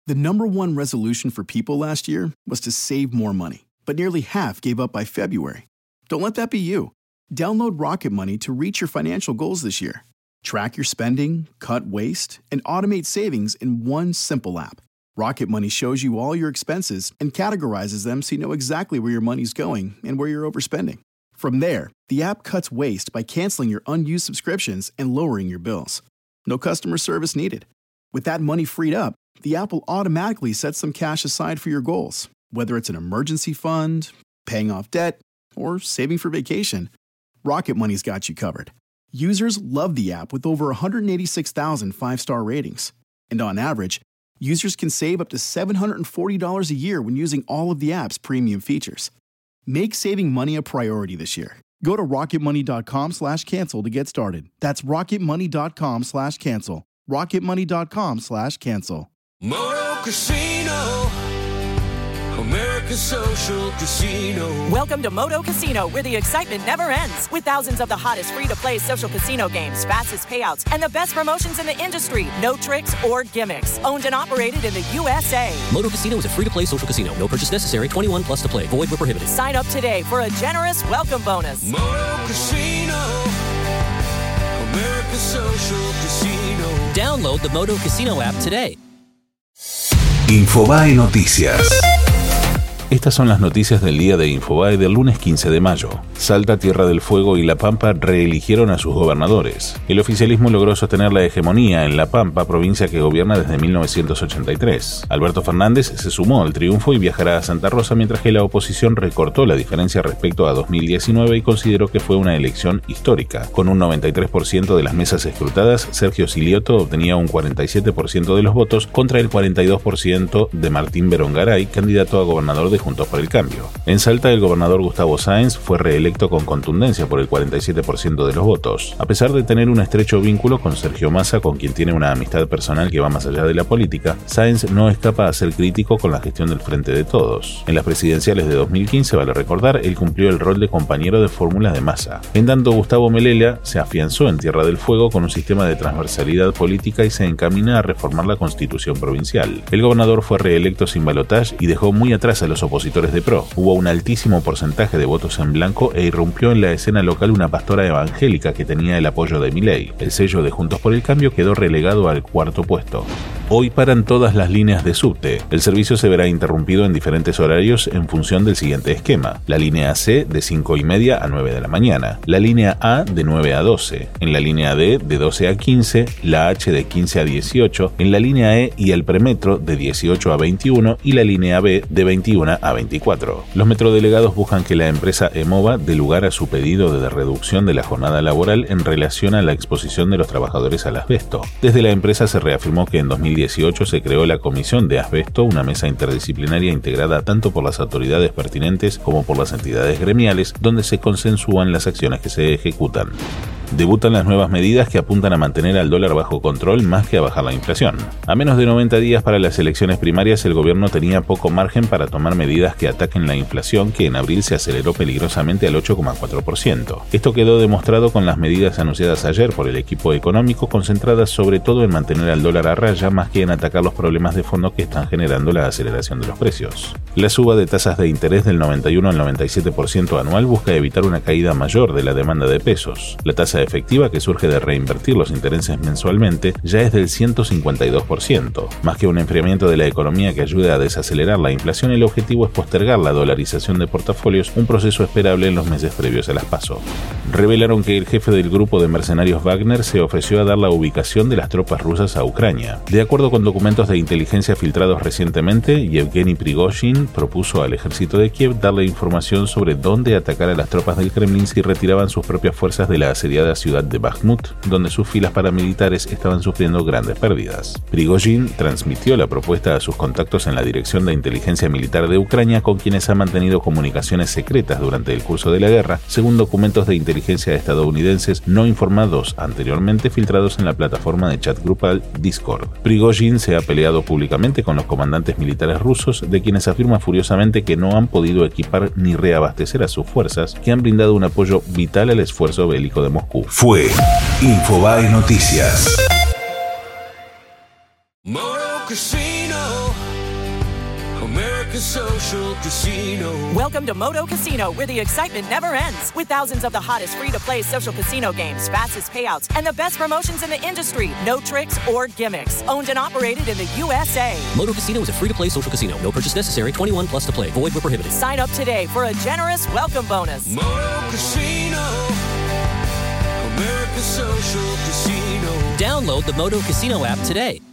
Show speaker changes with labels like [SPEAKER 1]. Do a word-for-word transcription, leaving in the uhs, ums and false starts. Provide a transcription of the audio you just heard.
[SPEAKER 1] The number one resolution for people last year was to save more money, but nearly half gave up by February. Don't let that be you. Download Rocket Money to reach your financial goals this year. Track your spending, cut waste, and automate savings in one simple app. Rocket Money shows you all your expenses and categorizes them so you know exactly where your money's going and where you're overspending. From there, the app cuts waste by canceling your unused subscriptions and lowering your bills. No customer service needed. With that money freed up, the app will automatically set some cash aside for your goals, whether it's an emergency fund, paying off debt, or saving for vacation. Rocket Money's got you covered. Users love the app with over one hundred eighty-six thousand five-star ratings. And on average, users can save up to seven hundred forty dollars a year when using all of the app's premium features. Make saving money a priority this year. Go to rocketmoney.com slash cancel to get started. That's rocketmoney.com slash cancel. rocketmoney.com slash cancel.
[SPEAKER 2] Moto Casino, America's social casino.
[SPEAKER 3] Welcome to Moto Casino, where the excitement never ends. With thousands of the hottest free-to-play social casino games, fastest payouts, and the best promotions in the industry. No tricks or gimmicks. Owned and operated in the U S A.
[SPEAKER 4] Moto Casino is a free-to-play social casino. No purchase necessary. twenty-one plus to play. Void where prohibited.
[SPEAKER 3] Sign up today for a generous welcome bonus.
[SPEAKER 2] Moto Casino, America's social casino.
[SPEAKER 4] Download the Moto Casino app today.
[SPEAKER 5] Infobae Noticias.
[SPEAKER 6] Estas son las noticias del día de Infobae del lunes quince de mayo. Salta, Tierra del Fuego y La Pampa reeligieron a sus gobernadores. El oficialismo logró sostener la hegemonía en La Pampa, provincia que gobierna desde mil novecientos ochenta y tres. Alberto Fernández se sumó al triunfo y viajará a Santa Rosa, mientras que la oposición recortó la diferencia respecto a dos mil diecinueve y consideró que fue una elección histórica. Con un noventa y tres por ciento de las mesas escrutadas, Sergio Silioto obtenía un cuarenta y siete por ciento de los votos contra el cuarenta y dos por ciento de Martín Berongaray, candidato a gobernador de Juntos por el Cambio. En Salta, el gobernador Gustavo Sáenz fue reelecto con contundencia por el cuarenta y siete por ciento de los votos. A pesar de tener un estrecho vínculo con Sergio Massa, con quien tiene una amistad personal que va más allá de la política, Sáenz no escapa a ser crítico con la gestión del Frente de Todos. En las presidenciales de dos mil quince, vale recordar, él cumplió el rol de compañero de fórmula de Massa. En tanto, Gustavo Melella se afianzó en Tierra del Fuego con un sistema de transversalidad política y se encamina a reformar la constitución provincial. El gobernador fue reelecto sin balotaje y dejó muy atrás a los opositores de PRO. Hubo un altísimo porcentaje de votos en blanco e irrumpió en la escena local una pastora evangélica que tenía el apoyo de Milei. El sello de Juntos por el Cambio quedó relegado al cuarto puesto. Hoy paran todas las líneas de subte. El servicio se verá interrumpido en diferentes horarios en función del siguiente esquema. La línea C de cinco y media a nueve de la mañana, la línea A de nueve a doce, en la línea D de doce a quince, la H de quince a dieciocho, en la línea E y el premetro de dieciocho a veintiuno y la línea B de veintiuno a veinticuatro. Los metrodelegados buscan que la empresa EMOVA dé lugar a su pedido de reducción de la jornada laboral en relación a la exposición de los trabajadores al asbesto. Desde la empresa se reafirmó que en dos mil dieciocho se creó la Comisión de Asbesto, una mesa interdisciplinaria integrada tanto por las autoridades pertinentes como por las entidades gremiales, donde se consensúan las acciones que se ejecutan. Debutan las nuevas medidas que apuntan a mantener al dólar bajo control más que a bajar la inflación. A menos de noventa días para las elecciones primarias, el gobierno tenía poco margen para tomar medidas que ataquen la inflación, que en abril se aceleró peligrosamente al ocho coma cuatro por ciento. Esto quedó demostrado con las medidas anunciadas ayer por el equipo económico, concentradas sobre todo en mantener al dólar a raya más que en atacar los problemas de fondo que están generando la aceleración de los precios. La suba de tasas de interés del noventa y uno al noventa y siete por ciento anual busca evitar una caída mayor de la demanda de pesos. La tasa efectiva, que surge de reinvertir los intereses mensualmente, ya es del ciento cincuenta y dos por ciento. Más que un enfriamiento de la economía que ayude a desacelerar la inflación, el objetivo es postergar la dolarización de portafolios, un proceso esperable en los meses previos a las PASO. Revelaron que el jefe del grupo de mercenarios Wagner se ofreció a dar la ubicación de las tropas rusas a Ucrania. De acuerdo con documentos de inteligencia filtrados recientemente, Yevgeny Prigozhin propuso al ejército de Kiev darle información sobre dónde atacar a las tropas del Kremlin si retiraban sus propias fuerzas de la asediada ciudad de Bakhmut, donde sus filas paramilitares estaban sufriendo grandes pérdidas. Prigozhin transmitió la propuesta a sus contactos en la Dirección de Inteligencia Militar de Ucrania, con quienes ha mantenido comunicaciones secretas durante el curso de la guerra, según documentos de inteligencia estadounidenses no informados anteriormente filtrados en la plataforma de chat grupal Discord. Prigozhin se ha peleado públicamente con los comandantes militares rusos, de quienes afirma furiosamente que no han podido equipar ni reabastecer a sus fuerzas, que han brindado un apoyo vital al esfuerzo bélico de Moscú.
[SPEAKER 5] Fue Infobae Noticias.
[SPEAKER 2] Moto Casino. American Social Casino.
[SPEAKER 3] Welcome to Moto Casino, where the excitement never ends. With thousands of the hottest free-to-play social casino games, fastest payouts, and the best promotions in the industry. No tricks or gimmicks. Owned and operated in the U S A.
[SPEAKER 4] Moto Casino is a free-to-play social casino. No purchase necessary. twenty-one plus to play. Void where prohibited.
[SPEAKER 3] Sign up today for a generous welcome bonus.
[SPEAKER 2] Moto Casino. American Social Casino.
[SPEAKER 4] Download the Moto Casino app today.